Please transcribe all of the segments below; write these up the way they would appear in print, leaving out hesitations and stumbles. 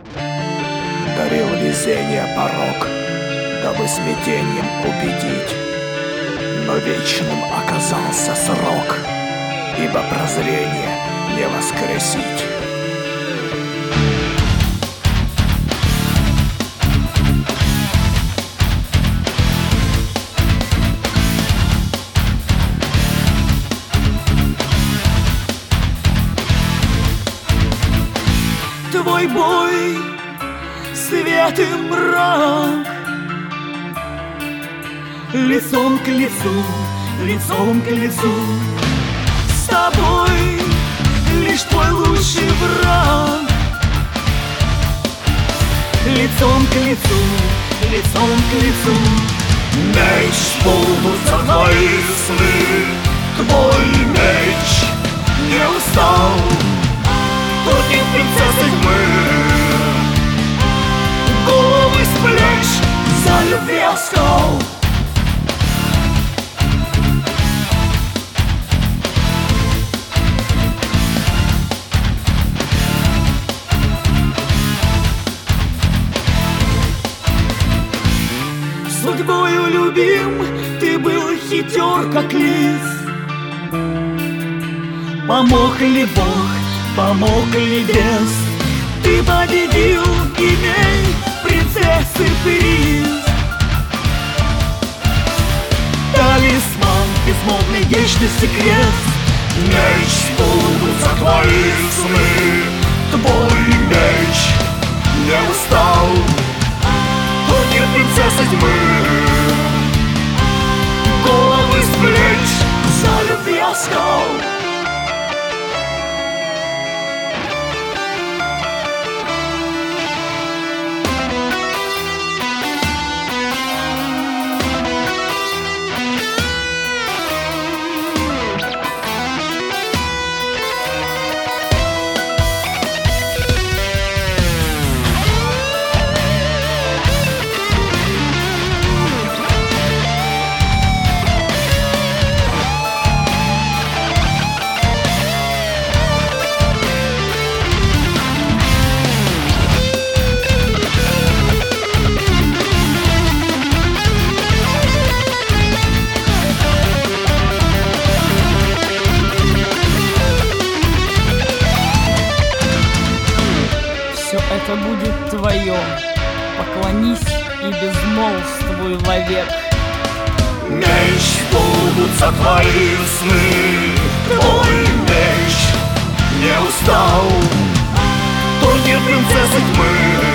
Дарил везение порог, дабы смятением убедить. Но вечным оказался срок, ибо прозрение не воскресить. Твой бой, свет и мрак, лицом к лицу, лицом к лицу. С тобой лишь твой лучший враг. Лицом к лицу, лицом к лицу. Меч сбудутся твои сны, твой меч не устал. Турнир принцессы тьмы, головы с плеч за любви оскал. Судьбою любим, ты был хитер, как лис. Помог ли Бог, помог ли бес? Ты победил, имей принцессы приз. Талисман, безмолвный вечности крест. Меч сбудутся твои сны, твой меч не устал. Турнир принцессы тьмы, головы с плеч за любви оскал. Это будет твое, поклонись и безмолвствуй вовек. Меч сбудутся твои сны, твой меч не устал. Турнир принцессы тьмы,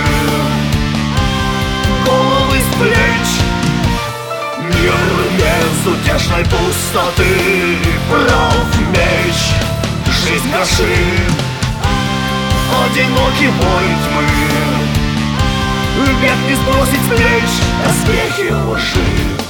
головы с плеч. Мир безутешной пустоты, прав меч, жизнь гашит. Одинокий бой тьмы, век не сбросить с плеч доспехи лжи.